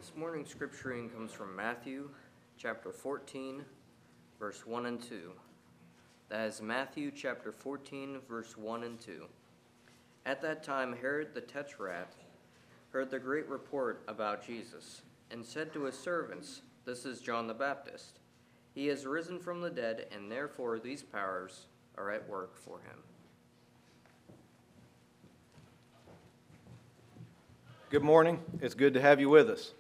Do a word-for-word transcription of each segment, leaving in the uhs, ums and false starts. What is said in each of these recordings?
This morning's scripture reading comes from Matthew chapter fourteen, verse one and two. That is Matthew chapter fourteen, verse one and two. At that time Herod the Tetrarch heard the great report about Jesus, and said to his servants, "This is John the Baptist. He has risen from the dead, and therefore these powers are at work for him." Good morning. It's good to have you with us.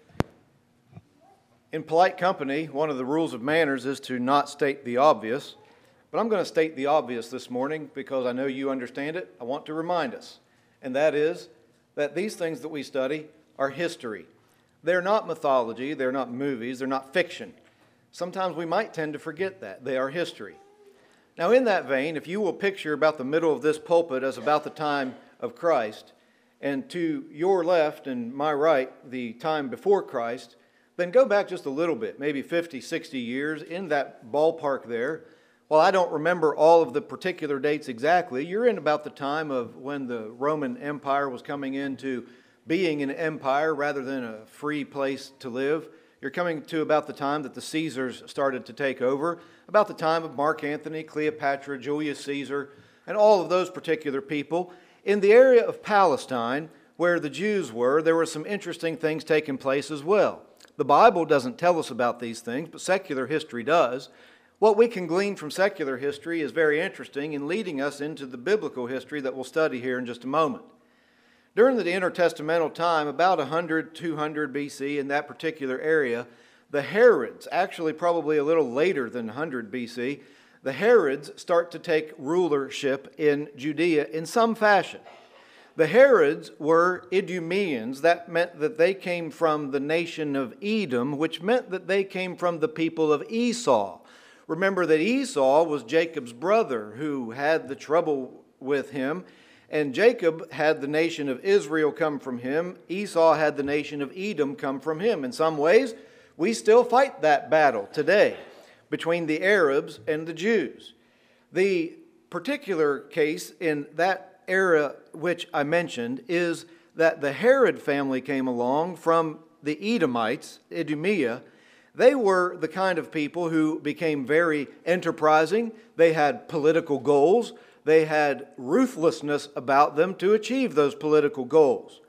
In polite company, one of the rules of manners is to not state the obvious, but I'm going to state the obvious this morning because I know you understand it. I want to remind us, and that is that these things that we study are history. They're not mythology, they're not movies, they're not fiction. Sometimes we might tend to forget that. They are history. Now, in that vein, if you will picture about the middle of this pulpit as about the time of Christ, and to your left and my right, the time before Christ, then go back just a little bit, maybe fifty, sixty years, in that ballpark there. While I don't remember all of the particular dates exactly, you're in about the time of when the Roman Empire was coming into being an empire rather than a free place to live. You're coming to about the time that the Caesars started to take over, about the time of Mark Antony, Cleopatra, Julius Caesar, and all of those particular people. In the area of Palestine, where the Jews were, there were some interesting things taking place as well. The Bible doesn't tell us about these things, but secular history does. What we can glean from secular history is very interesting in leading us into the biblical history that we'll study here in just a moment. During the intertestamental time, about one hundred, two hundred B C, in that particular area, the Herods, actually probably a little later than one hundred B C, the Herods start to take rulership in Judea in some fashion. The Herods were Idumeans. That meant that they came from the nation of Edom, which meant that they came from the people of Esau. Remember that Esau was Jacob's brother who had the trouble with him, and Jacob had the nation of Israel come from him. Esau had the nation of Edom come from him. In some ways, we still fight that battle today between the Arabs and the Jews. The particular case in that era which I mentioned is that the Herod family came along from the Edomites, Idumea. They were the kind of people who became very enterprising. They had political goals. They had ruthlessness about them to achieve those political goals.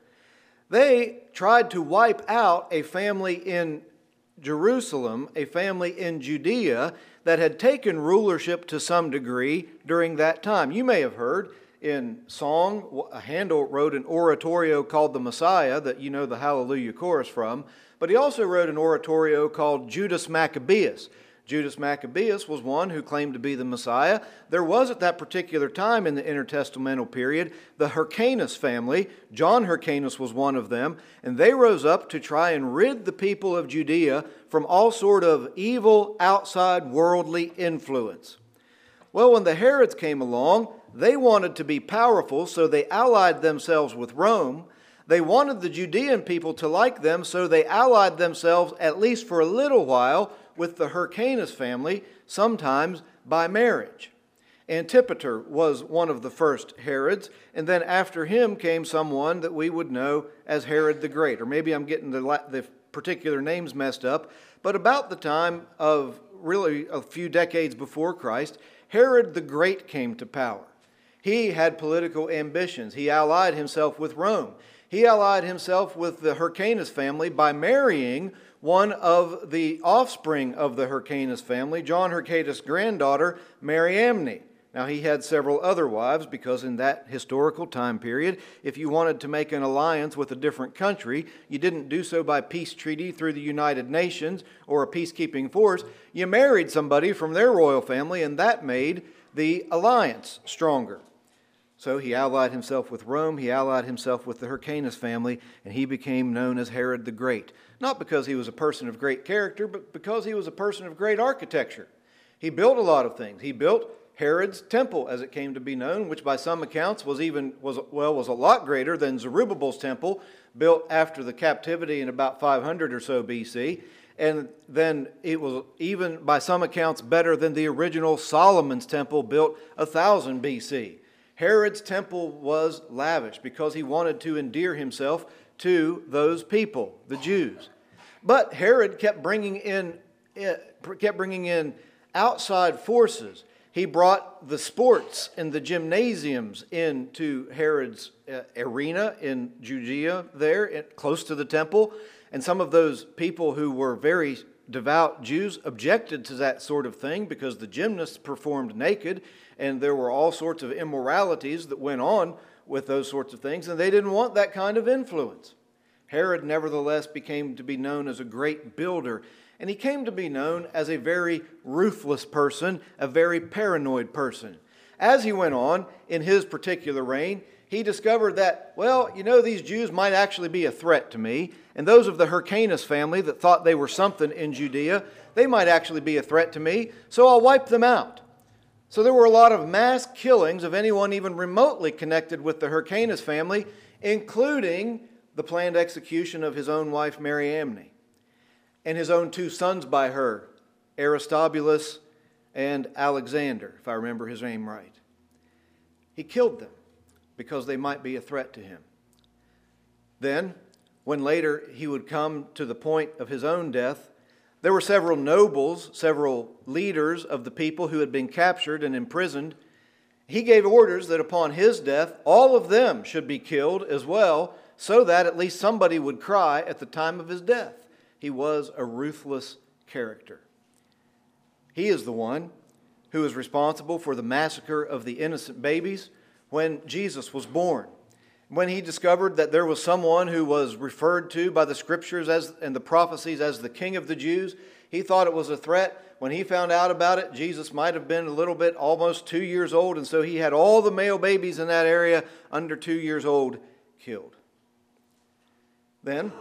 They tried to wipe out a family in Jerusalem, a family in Judea that had taken rulership to some degree during that time. You may have heard in song, Handel wrote an oratorio called The Messiah that you know the Hallelujah chorus from, but he also wrote an oratorio called Judas Maccabeus. Judas Maccabeus was one who claimed to be the Messiah. There was at that particular time in the intertestamental period the Hyrcanus family. John Hyrcanus was one of them, and they rose up to try and rid the people of Judea from all sort of evil, outside, worldly influence. Well, when the Herods came along, they wanted to be powerful, so they allied themselves with Rome. They wanted the Judean people to like them, so they allied themselves, at least for a little while, with the Hyrcanus family, sometimes by marriage. Antipater was one of the first Herods, and then after him came someone that we would know as Herod the Great. Or maybe I'm getting the, the particular names messed up, but about the time of really a few decades before Christ, Herod the Great came to power. He had political ambitions. He allied himself with Rome. He allied himself with the Hyrcanus family by marrying one of the offspring of the Hyrcanus family, John Hyrcanus' granddaughter, Mariamne. Now, he had several other wives because in that historical time period, if you wanted to make an alliance with a different country, you didn't do so by peace treaty through the United Nations or a peacekeeping force. You married somebody from their royal family, and that made the alliance stronger. So he allied himself with Rome, he allied himself with the Hyrcanus family, and he became known as Herod the Great. Not because he was a person of great character, but because he was a person of great architecture. He built a lot of things. He built Herod's temple, as it came to be known, which by some accounts was even was well was a lot greater than Zerubbabel's temple, built after the captivity in about five hundred or so B C. And then it was even by some accounts better than the original Solomon's temple built one thousand B C. Herod's temple was lavish because he wanted to endear himself to those people, the Jews. But Herod kept bringing in, kept bringing in outside forces. He brought the sports and the gymnasiums into Herod's uh, arena in Judea there, close to the temple. And some of those people who were very devout Jews objected to that sort of thing because the gymnasts performed naked and there were all sorts of immoralities that went on with those sorts of things, and they didn't want that kind of influence. Herod nevertheless became to be known as a great builder, and he came to be known as a very ruthless person, a very paranoid person. As he went on in his particular reign, he discovered that, well, you know, these Jews might actually be a threat to me, and those of the Hyrcanus family that thought they were something in Judea, they might actually be a threat to me, so I'll wipe them out. So there were a lot of mass killings of anyone even remotely connected with the Hyrcanus family, including the planned execution of his own wife Mariamne and his own two sons by her, Aristobulus and Alexander, if I remember his name right. He killed them because they might be a threat to him. Then, when later he would come to the point of his own death, there were several nobles, several leaders of the people who had been captured and imprisoned. He gave orders that upon his death, all of them should be killed as well, so that at least somebody would cry at the time of his death. He was a ruthless character. He is the one who is responsible for the massacre of the innocent babies when Jesus was born. When he discovered that there was someone who was referred to by the scriptures as and the prophecies as the King of the Jews, he thought it was a threat. When he found out about it, Jesus might have been a little bit, almost two years old, and so he had all the male babies in that area under two years old killed. Then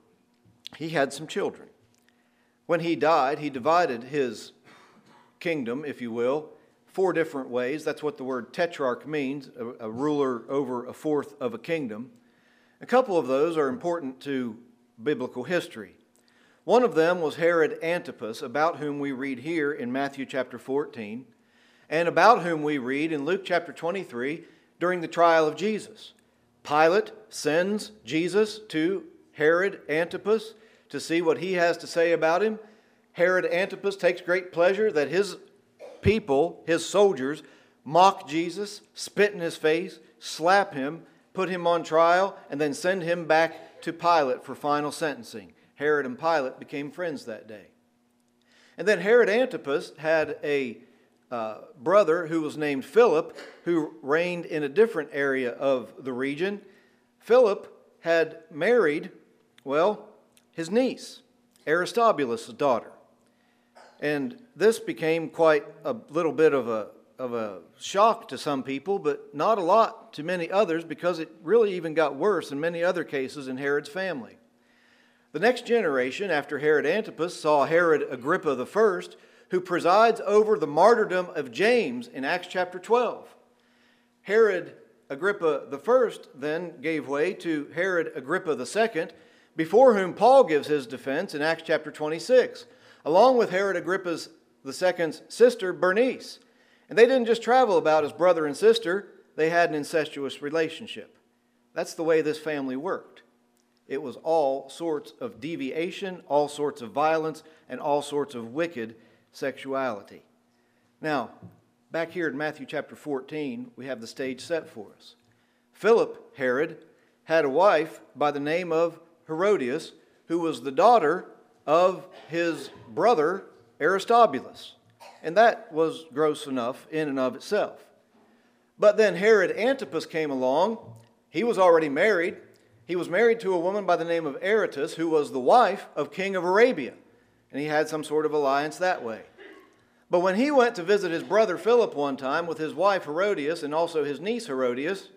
he had some children. When he died, he divided his kingdom, if you will, four different ways. That's what the word tetrarch means, a, a ruler over a fourth of a kingdom. A couple of those are important to biblical history. One of them was Herod Antipas, about whom we read here in Matthew chapter fourteen, and about whom we read in Luke chapter twenty-three during the trial of Jesus. Pilate sends Jesus to Herod Antipas to see what he has to say about him. Herod Antipas takes great pleasure that his people, his soldiers, mock Jesus, spit in his face, slap him, put him on trial, and then send him back to Pilate for final sentencing. Herod and Pilate became friends that day. And then Herod Antipas had a uh, brother who was named Philip, who reigned in a different area of the region. Philip had married, well, his niece, Aristobulus' daughter. And this became quite a little bit of a, of a shock to some people, but not a lot to many others, because it really even got worse in many other cases in Herod's family. The next generation after Herod Antipas saw Herod Agrippa the First, who presides over the martyrdom of James in Acts chapter twelve. Herod Agrippa the First then gave way to Herod Agrippa the Second, before whom Paul gives his defense in Acts chapter twenty-six. Along with Herod Agrippa's the second's sister, Bernice. And they didn't just travel about as brother and sister, they had an incestuous relationship. That's the way this family worked. It was all sorts of deviation, all sorts of violence, and all sorts of wicked sexuality. Now, back here in Matthew chapter fourteen, we have the stage set for us. Philip, Herod, had a wife by the name of Herodias, who was the daughter of his brother Aristobulus. And that was gross enough in and of itself. But then Herod Antipas came along. He was already married. He was married to a woman by the name of Aretas, who was the wife of King of Arabia. And he had some sort of alliance that way. But when he went to visit his brother Philip one time with his wife Herodias and also his niece Herodias,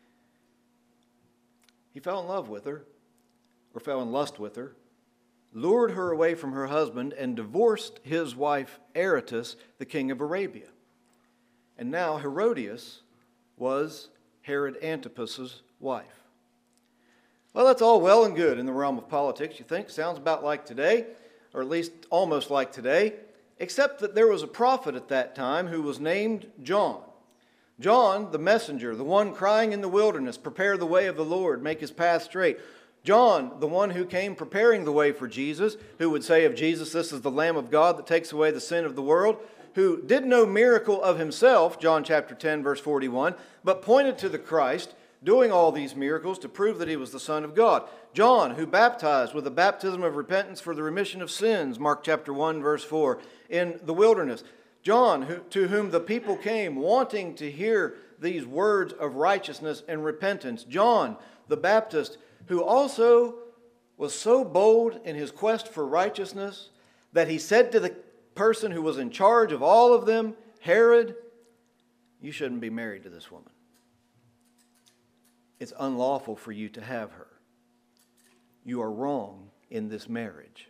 he fell in love with her, or fell in lust with her, lured her away from her husband, and divorced his wife Aretas, the king of Arabia. And now Herodias was Herod Antipas's wife. Well, that's all well and good in the realm of politics, you think. Sounds about like today, or at least almost like today, except that there was a prophet at that time who was named John. John, the messenger, the one crying in the wilderness, prepare the way of the Lord, make his path straight. John, the one who came preparing the way for Jesus, who would say of Jesus, this is the Lamb of God that takes away the sin of the world, who did no miracle of himself, John chapter ten, verse forty-one, but pointed to the Christ, doing all these miracles to prove that he was the Son of God. John, who baptized with a baptism of repentance for the remission of sins, Mark chapter one, verse four, in the wilderness. John, who, to whom the people came wanting to hear these words of righteousness and repentance. John, the Baptist, who also was so bold in his quest for righteousness that he said to the person who was in charge of all of them, Herod, you shouldn't be married to this woman. It's unlawful for you to have her. You are wrong in this marriage.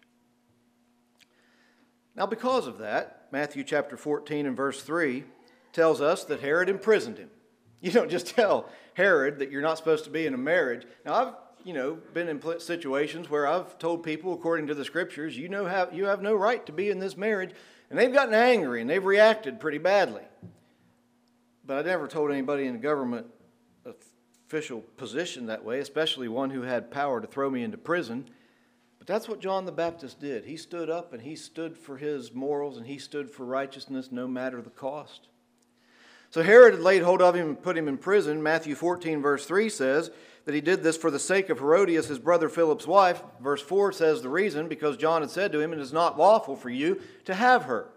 Now, because of that, Matthew chapter fourteen and verse three tells us that Herod imprisoned him. You don't just tell Herod that you're not supposed to be in a marriage. Now, I've you know, been in situations where I've told people, according to the Scriptures, you know have, you have no right to be in this marriage, and they've gotten angry and they've reacted pretty badly. But I never told anybody in a government official position that way, especially one who had power to throw me into prison. But that's what John the Baptist did. He stood up and he stood for his morals and he stood for righteousness no matter the cost. So Herod had laid hold of him and put him in prison. Matthew fourteen verse three says that he did this for the sake of Herodias, his brother Philip's wife. Verse four says the reason, because John had said to him, it is not lawful for you to have her.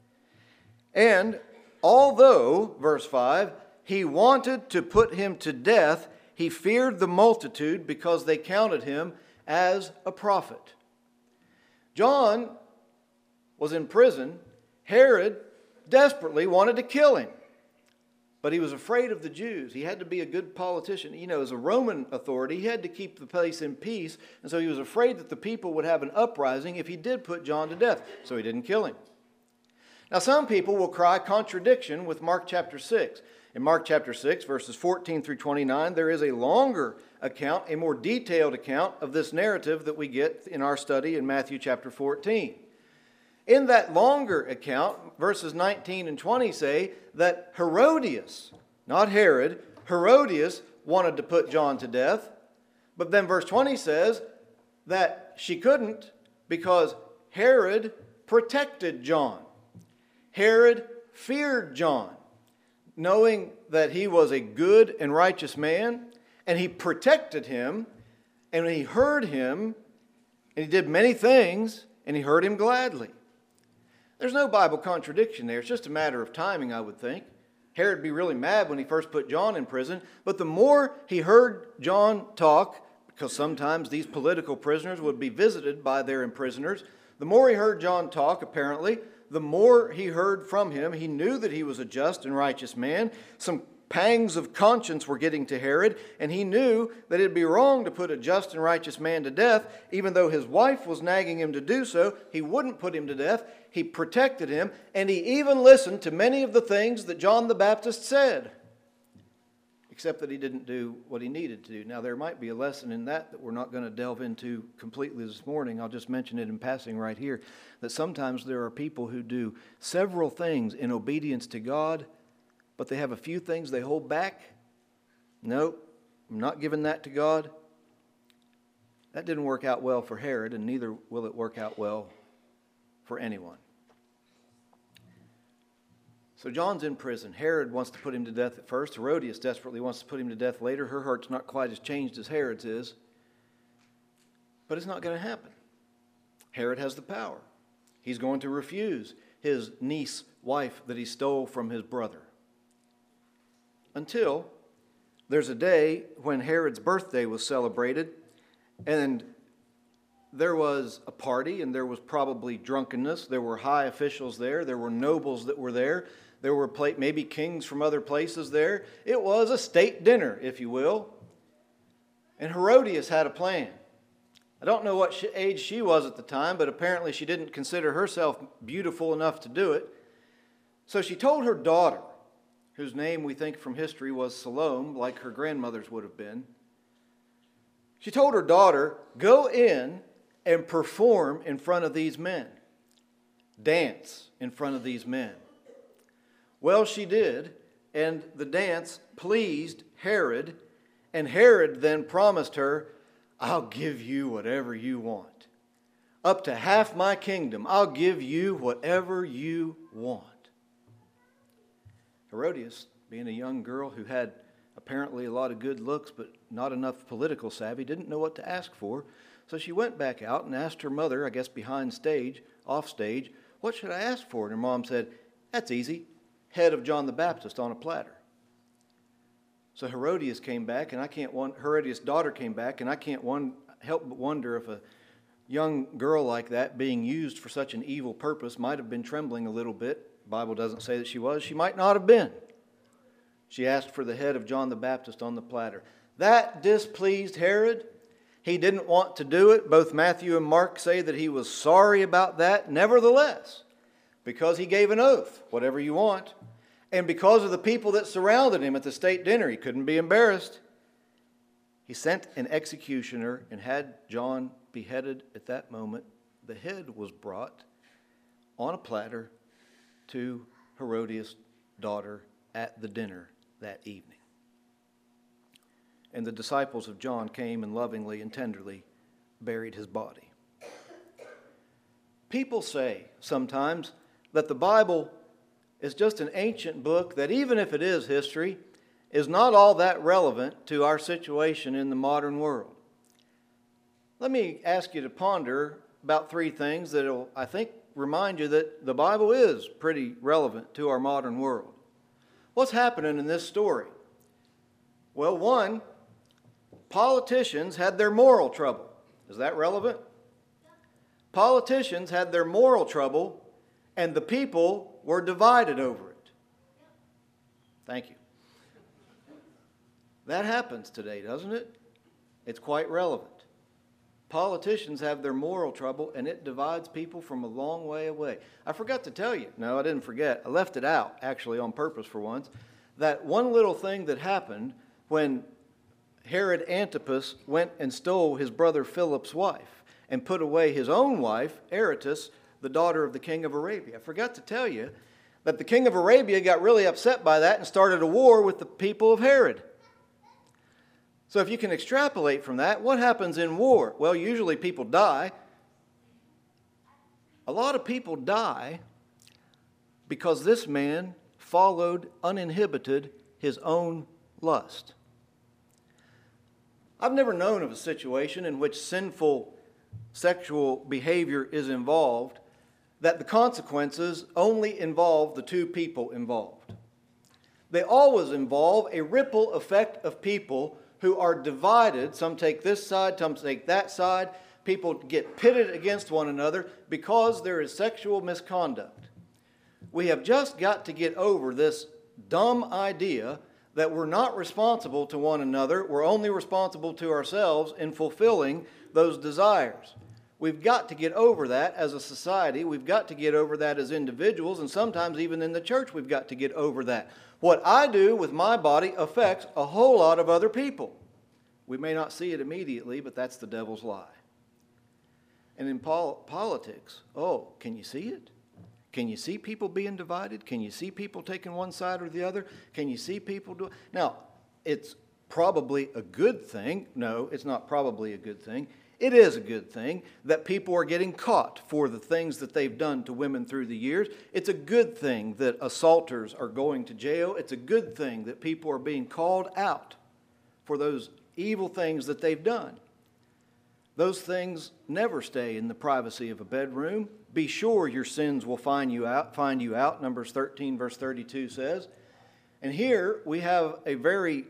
And although, verse five, he wanted to put him to death, he feared the multitude because they counted him as a prophet. John was in prison. Herod desperately wanted to kill him. But he was afraid of the Jews. He had to be a good politician. You know, as a Roman authority, he had to keep the place in peace. And so he was afraid that the people would have an uprising if he did put John to death. So he didn't kill him. Now, some people will cry contradiction with Mark chapter six. In Mark chapter six, verses fourteen through twenty-nine, there is a longer account, a more detailed account of this narrative that we get in our study in Matthew chapter fourteen. In that longer account, verses nineteen and twenty say that Herodias, not Herod, Herodias wanted to put John to death. But then verse twenty says that she couldn't because Herod protected John. Herod feared John, knowing that he was a good and righteous man, and he protected him, and he heard him, and he did many things, and he heard him gladly. There's no Bible contradiction there. It's just a matter of timing, I would think. Herod would be really mad when he first put John in prison, but the more he heard John talk, because sometimes these political prisoners would be visited by their imprisoners, the more he heard John talk, apparently, the more he heard from him. He knew that he was a just and righteous man. Some pangs of conscience were getting to Herod, and he knew that it'd be wrong to put a just and righteous man to death. Even though his wife was nagging him to do so, he wouldn't put him to death. He protected him, and he even listened to many of the things that John the Baptist said, except that he didn't do what he needed to do. Now, there might be a lesson in that that we're not going to delve into completely this morning. I'll just mention it in passing right here, that sometimes there are people who do several things in obedience to God, but they have a few things they hold back. No, I'm not giving that to God. That didn't work out well for Herod, and neither will it work out well for anyone. So John's in prison. Herod wants to put him to death at first. Herodias desperately wants to put him to death later. Her heart's not quite as changed as Herod's is. But it's not going to happen. Herod has the power. He's going to refuse his niece wife that he stole from his brother. Until there's a day when Herod's birthday was celebrated, and there was a party, and there was probably drunkenness. There were high officials there. There were nobles that were there. There were maybe kings from other places there. It was a state dinner, if you will. And Herodias had a plan. I don't know what age she was at the time, but apparently she didn't consider herself beautiful enough to do it. So she told her daughter, whose name we think from history was Salome, like her grandmother's would have been. She told her daughter, go in and perform in front of these men. Dance in front of these men. Well, she did, and the dance pleased Herod, and Herod then promised her, I'll give you whatever you want. Up to half my kingdom, I'll give you whatever you want. Herodias, being a young girl who had apparently a lot of good looks but not enough political savvy, didn't know what to ask for. So she went back out and asked her mother, I guess behind stage, off stage, what should I ask for? And her mom said, that's easy, head of John the Baptist on a platter. So Herodias came back, and I can't won- Herodias' daughter came back, and I can't one, help but wonder if a young girl like that being used for such an evil purpose might have been trembling a little bit. The Bible doesn't say that she was. She might not have been. She asked for the head of John the Baptist on the platter. That displeased Herod. He didn't want to do it. Both Matthew and Mark say that he was sorry about that. Nevertheless, because he gave an oath, whatever you want, and because of the people that surrounded him at the state dinner, he couldn't be embarrassed. He sent an executioner and had John beheaded at that moment. The head was brought on a platter to Herodias' daughter at the dinner that evening. And the disciples of John came and lovingly and tenderly buried his body. People say sometimes that the Bible is just an ancient book that, even if it is history, is not all that relevant to our situation in the modern world. Let me ask you to ponder about three things that will, I think, remind you that the Bible is pretty relevant to our modern world. What's happening in this story? Well, one, politicians had their moral trouble. Is that relevant? Politicians had their moral trouble, and the people were divided over it. Thank you. That happens today, doesn't it? It's quite relevant. Politicians have their moral trouble, and it divides people from a long way away. I forgot to tell you. No, I didn't forget. I left it out, actually, on purpose for once. That one little thing that happened when Herod Antipas went and stole his brother Philip's wife and put away his own wife, Aretas, the daughter of the king of Arabia. I forgot to tell you that the king of Arabia got really upset by that and started a war with the people of Herod. So if you can extrapolate from that, what happens in war? Well, usually people die. A lot of people die because this man followed uninhibited his own lust. I've never known of a situation in which sinful sexual behavior is involved that the consequences only involve the two people involved. They always involve a ripple effect of people who are divided. Some take this side, some take that side. People get pitted against one another because there is sexual misconduct. We have just got to get over this dumb idea that we're not responsible to one another. We're only responsible to ourselves in fulfilling those desires. We've got to get over that as a society. We've got to get over that as individuals, and sometimes even in the church we've got to get over that. What I do with my body affects a whole lot of other people. We may not see it immediately, but that's the devil's lie. And in pol- politics, oh, can you see it? Can you see people being divided? Can you see people taking one side or the other? Can you see people do it? Now, it's probably a good thing. No, it's not probably a good thing. It is a good thing that people are getting caught for the things that they've done to women through the years. It's a good thing that assaulters are going to jail. It's a good thing that people are being called out for those evil things that they've done. Those things never stay in the privacy of a bedroom. Be sure your sins will find you out, find you out, Numbers thirteen, verse thirty-two says. And here we have a very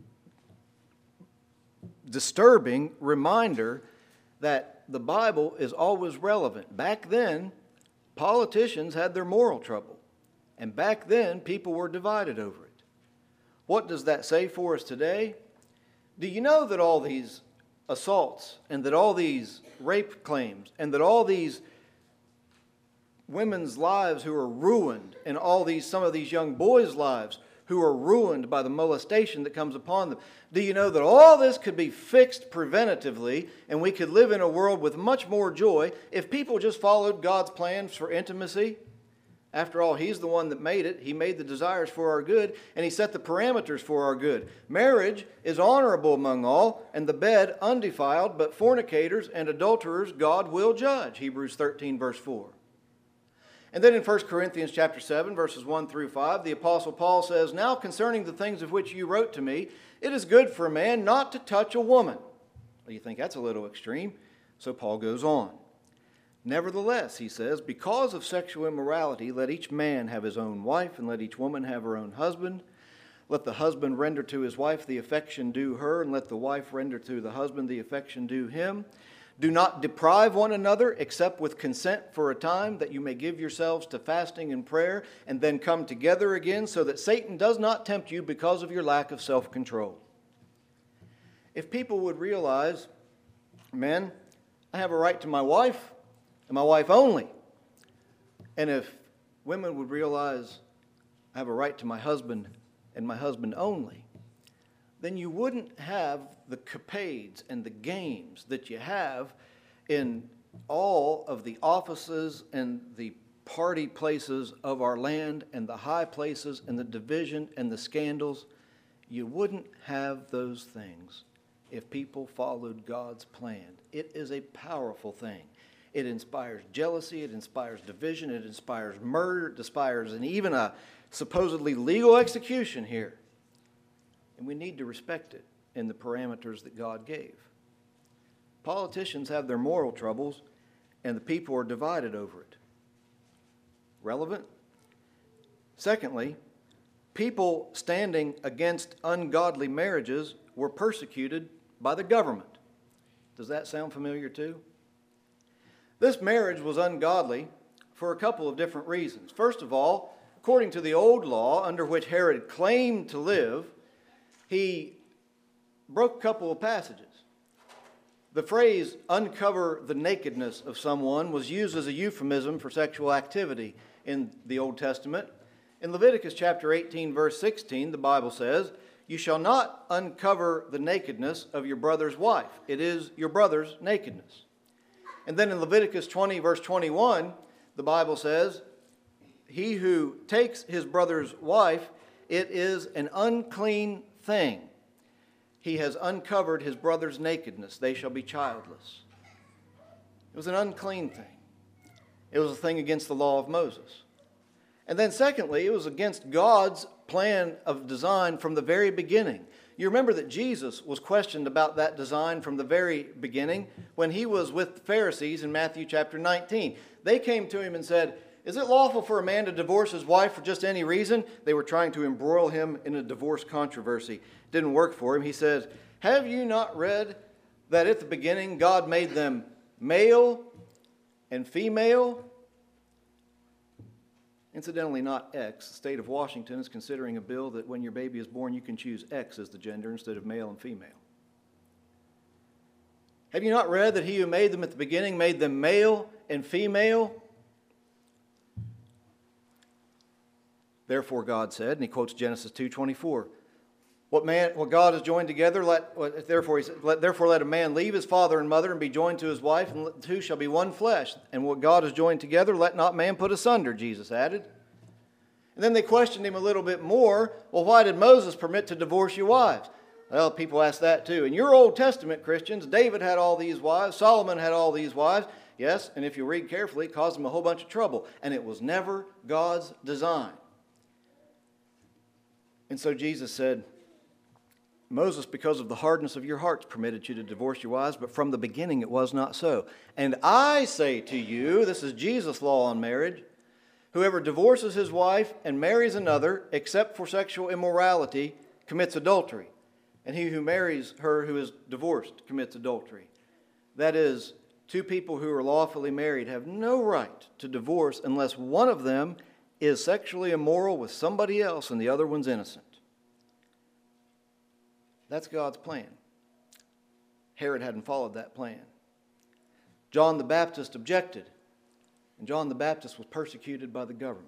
disturbing reminder that the Bible is always relevant. Back then, politicians had their moral trouble. And back then, people were divided over it. What does that say for us today? Do you know that all these assaults and that all these rape claims and that all these women's lives who are ruined and all these, some of these young boys' lives who are ruined by the molestation that comes upon them. Do you know that all this could be fixed preventatively and we could live in a world with much more joy if people just followed God's plans for intimacy? After all, He's the one that made it. He made the desires for our good, and He set the parameters for our good. Marriage is honorable among all, and the bed undefiled, but fornicators and adulterers God will judge. Hebrews thirteen, verse four. And then in First Corinthians chapter seven, verses one through five, the Apostle Paul says, "Now concerning the things of which you wrote to me, it is good for a man not to touch a woman." Well, you think that's a little extreme. So Paul goes on. "Nevertheless," he says, "because of sexual immorality, let each man have his own wife, and let each woman have her own husband. Let the husband render to his wife the affection due her, and let the wife render to the husband the affection due him. Do not deprive one another, except with consent for a time, that you may give yourselves to fasting and prayer, and then come together again, so that Satan does not tempt you because of your lack of self-control." If people would realize, men, I have a right to my wife, and my wife only. And if women would realize, I have a right to my husband, and my husband only, then you wouldn't have the capades and the games that you have in all of the offices and the party places of our land, and the high places and the division and the scandals. You wouldn't have those things if people followed God's plan. It is a powerful thing. It inspires jealousy, it inspires division, it inspires murder, it inspires and even a supposedly legal execution here. And we need to respect it in the parameters that God gave. Politicians have their moral troubles, and the people are divided over it. Relevant? Secondly, people standing against ungodly marriages were persecuted by the government. Does that sound familiar too? This marriage was ungodly for a couple of different reasons. First of all, according to the old law under which Herod claimed to live, he broke a couple of passages. The phrase, uncover the nakedness of someone, was used as a euphemism for sexual activity in the Old Testament. In Leviticus chapter eighteen, verse sixteen, the Bible says, "You shall not uncover the nakedness of your brother's wife. It is your brother's nakedness." And then in Leviticus twenty, verse twenty-one, the Bible says, "He who takes his brother's wife, it is an unclean thing. He has uncovered his brother's nakedness. They shall be childless." It was an unclean thing. It was a thing against the law of Moses. And then secondly, it was against God's plan of design from the very beginning. You remember that Jesus was questioned about that design from the very beginning when he was with the Pharisees in Matthew chapter nineteen. They came to him and said, "Is it lawful for a man to divorce his wife for just any reason?" They were trying to embroil him in a divorce controversy. It didn't work for him. He says, "Have you not read that at the beginning God made them male and female?" Incidentally, not X. The state of Washington is considering a bill that when your baby is born, you can choose X as the gender instead of male and female. Have you not read that he who made them at the beginning made them male and female? Therefore, God said, and he quotes Genesis two twenty-four, What man, what God has joined together, let what, therefore he said, let, therefore let a man leave his father and mother and be joined to his wife, and the two shall be one flesh. And what God has joined together, let not man put asunder, Jesus added. And then they questioned him a little bit more. Well, why did Moses permit to divorce your wives? Well, people ask that too. In your Old Testament, Christians, David had all these wives, Solomon had all these wives. Yes, and if you read carefully, it caused them a whole bunch of trouble. And it was never God's design. And so Jesus said, Moses, because of the hardness of your hearts, permitted you to divorce your wives, but from the beginning it was not so. And I say to you, this is Jesus' law on marriage, whoever divorces his wife and marries another, except for sexual immorality, commits adultery. And he who marries her who is divorced commits adultery. That is, two people who are lawfully married have no right to divorce unless one of them is sexually immoral with somebody else and the other one's innocent. That's God's plan. Herod hadn't followed that plan. John the Baptist objected, and John the Baptist was persecuted by the government.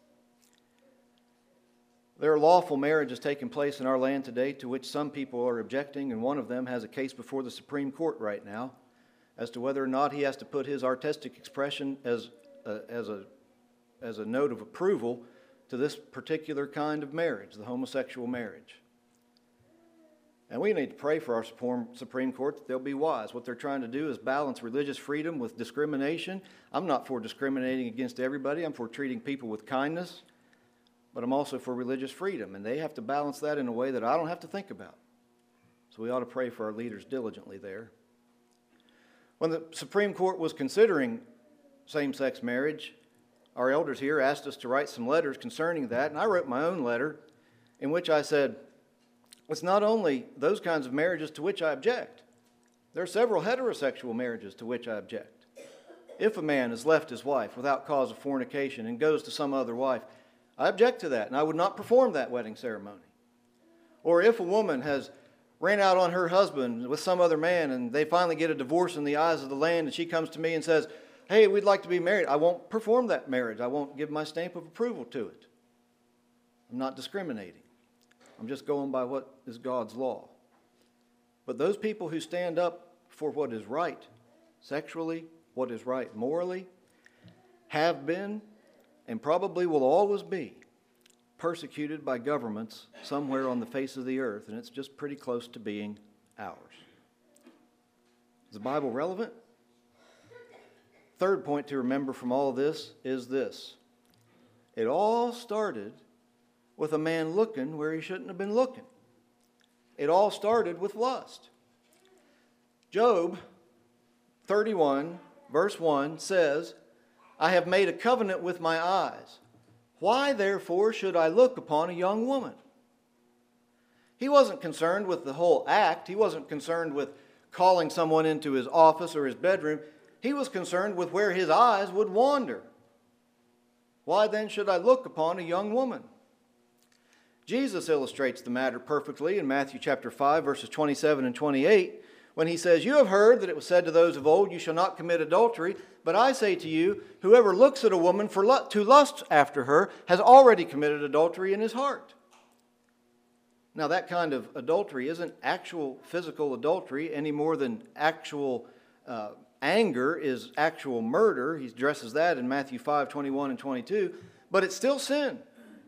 There are lawful marriages taking place in our land today to which some people are objecting, and one of them has a case before the Supreme Court right now as to whether or not he has to put his artistic expression as a, as a as a note of approval to this particular kind of marriage, the homosexual marriage. And we need to pray for our Supreme Court that they'll be wise. What they're trying to do is balance religious freedom with discrimination. I'm not for discriminating against everybody. I'm for treating people with kindness. But I'm also for religious freedom. And they have to balance that in a way that I don't have to think about. So we ought to pray for our leaders diligently there. When the Supreme Court was considering same-sex marriage, our elders here asked us to write some letters concerning that. And I wrote my own letter in which I said, it's not only those kinds of marriages to which I object. There are several heterosexual marriages to which I object. If a man has left his wife without cause of fornication and goes to some other wife, I object to that, and I would not perform that wedding ceremony. Or if a woman has ran out on her husband with some other man and they finally get a divorce in the eyes of the land and she comes to me and says, hey, we'd like to be married, I won't perform that marriage. I won't give my stamp of approval to it. I'm not discriminating. I'm just going by what is God's law. But those people who stand up for what is right sexually, what is right morally, have been and probably will always be persecuted by governments somewhere on the face of the earth, and it's just pretty close to being ours. Is the Bible relevant? Third point to remember from all of this is this. It all started with a man looking where he shouldn't have been looking. It all started with lust. Job thirty-one, verse one says, I have made a covenant with my eyes. Why, therefore, should I look upon a young woman? He wasn't concerned with the whole act. He wasn't concerned with calling someone into his office or his bedroom. He was concerned with where his eyes would wander. Why then should I look upon a young woman? Jesus illustrates the matter perfectly in Matthew chapter five, verses twenty-seven and twenty-eight, when he says, you have heard that it was said to those of old, you shall not commit adultery, but I say to you, whoever looks at a woman for lu- to lust after her has already committed adultery in his heart. Now that kind of adultery isn't actual physical adultery any more than actual uh, anger is actual murder. He addresses that in Matthew five, twenty-one and twenty-two, but it's still sin.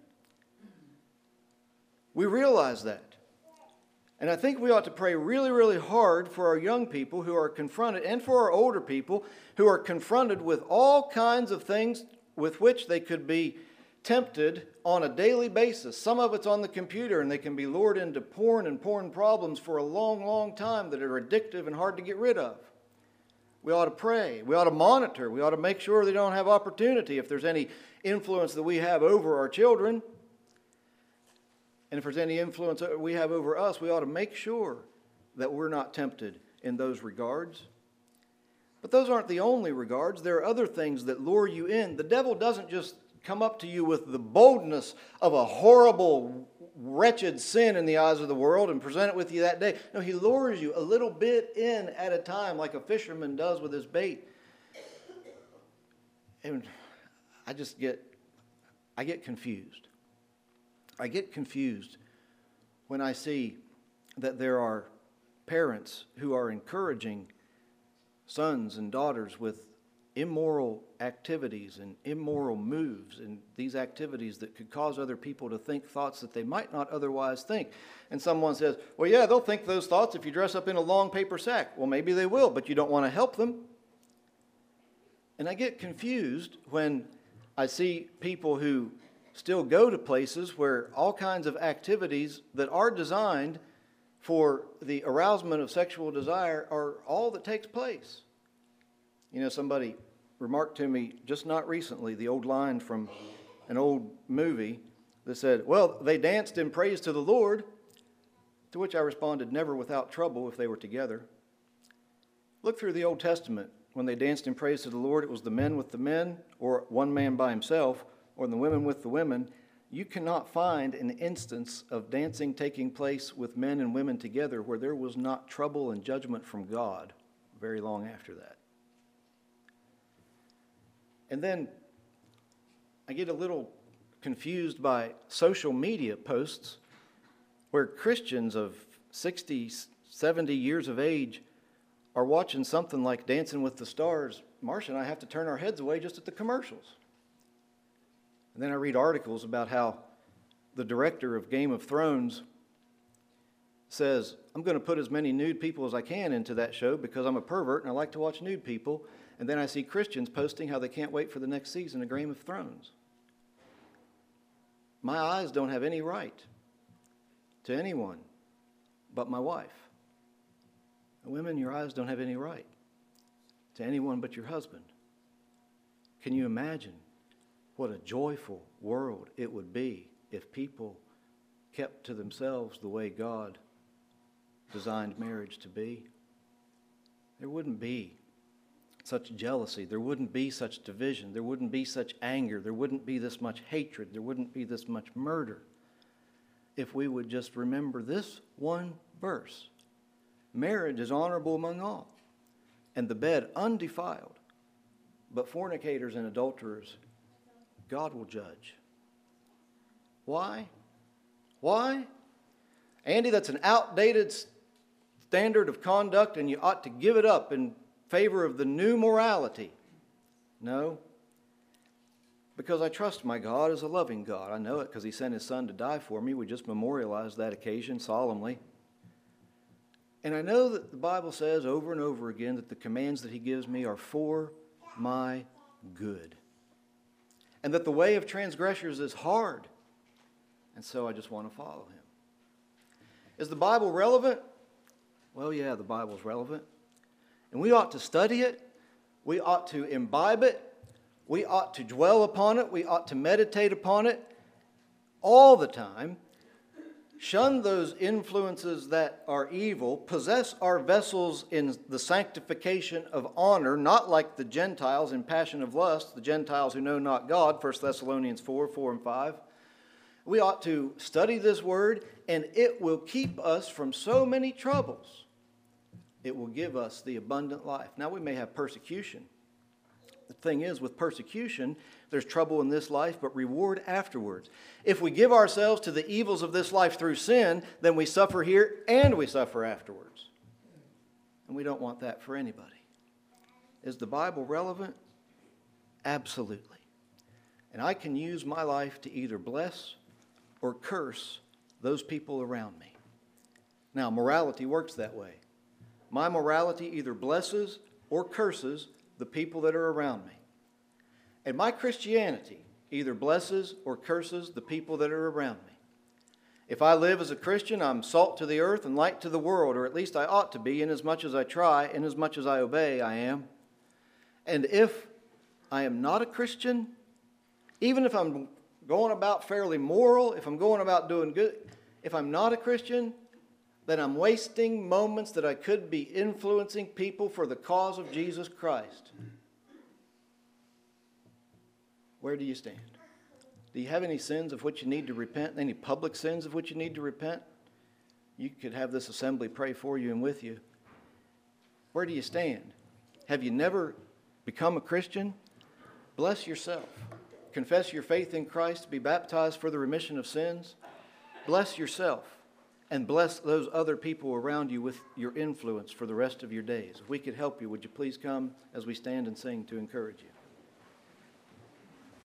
We realize that. And I think we ought to pray really, really hard for our young people who are confronted, and for our older people who are confronted with all kinds of things with which they could be tempted on a daily basis. Some of it's on the computer, and they can be lured into porn and porn problems for a long, long time that are addictive and hard to get rid of. We ought to pray. We ought to monitor. We ought to make sure they don't have opportunity if there's any influence that we have over our children. And if there's any influence that we have over us, we ought to make sure that we're not tempted in those regards. But those aren't the only regards. There are other things that lure you in. The devil doesn't just come up to you with the boldness of a horrible, wretched sin in the eyes of the world and present it with you that day. No, he lures you a little bit in at a time, like a fisherman does with his bait. And I just get, I get confused. I get confused when I see that there are parents who are encouraging sons and daughters with immoral activities and immoral moves and these activities that could cause other people to think thoughts that they might not otherwise think. And someone says, well, yeah, they'll think those thoughts if you dress up in a long paper sack. Well, maybe they will, but you don't want to help them. And I get confused when I see people who still go to places where all kinds of activities that are designed for the arousement of sexual desire are all that takes place. You know, somebody remarked to me just not recently the old line from an old movie that said, well, they danced in praise to the Lord, to which I responded, never without trouble if they were together. Look through the Old Testament. When they danced in praise to the Lord, it was the men with the men, or one man by himself, or the women with the women. You cannot find an instance of dancing taking place with men and women together where there was not trouble and judgment from God very long after that. And then I get a little confused by social media posts where Christians of sixty, seventy years of age are watching something like Dancing with the Stars. Marcia and I have to turn our heads away just at the commercials. And then I read articles about how the director of Game of Thrones says, I'm going to put as many nude people as I can into that show because I'm a pervert and I like to watch nude people. And then I see Christians posting how they can't wait for the next season of Game of Thrones. My eyes don't have any right to anyone but my wife. And women, your eyes don't have any right to anyone but your husband. Can you imagine what a joyful world it would be if people kept to themselves the way God designed marriage to be? There wouldn't be such jealousy. There wouldn't be such division. There wouldn't be such anger. There wouldn't be this much hatred. There wouldn't be this much murder if we would just remember this one verse. Marriage is honorable among all, and the bed undefiled. But fornicators and adulterers, God will judge. Why? Why? Andy, that's an outdated standard of conduct, and you ought to give it up in favor of the new morality. No, because I trust my God as a loving God. I know it because He sent His Son to die for me. We just memorialized that occasion solemnly. And I know that the Bible says over and over again that the commands that He gives me are for my good. And that the way of transgressors is hard. And so I just want to follow Him. Is the Bible relevant? Well, yeah, the Bible's relevant. And we ought to study it. We ought to imbibe it. We ought to dwell upon it. We ought to meditate upon it all the time. Shun those influences that are evil. Possess our vessels in the sanctification of honor, not like the Gentiles in passion of lust, the Gentiles who know not God, First Thessalonians four, four and five. We ought to study this word, and it will keep us from so many troubles. It will give us the abundant life. Now, we may have persecution. The thing is, with persecution, there's trouble in this life, but reward afterwards. If we give ourselves to the evils of this life through sin, then we suffer here and we suffer afterwards. And we don't want that for anybody. Is the Bible relevant? Absolutely. And I can use my life to either bless or curse those people around me. Now, morality works that way. My morality either blesses or curses the people that are around me. And my Christianity either blesses or curses the people that are around me. If I live as a Christian, I'm salt to the earth and light to the world, or at least I ought to be, inasmuch as I try, inasmuch as I obey, I am. And if I am not a Christian, even if I'm going about fairly moral, if I'm going about doing good, if I'm not a Christian, then I'm wasting moments that I could be influencing people for the cause of Jesus Christ. Where do you stand? Do you have any sins of which you need to repent? Any public sins of which you need to repent? You could have this assembly pray for you and with you. Where do you stand? Have you never become a Christian? Bless yourself. Confess your faith in Christ. Be baptized for the remission of sins. Bless yourself. And bless those other people around you with your influence for the rest of your days. If we could help you, would you please come as we stand and sing to encourage you?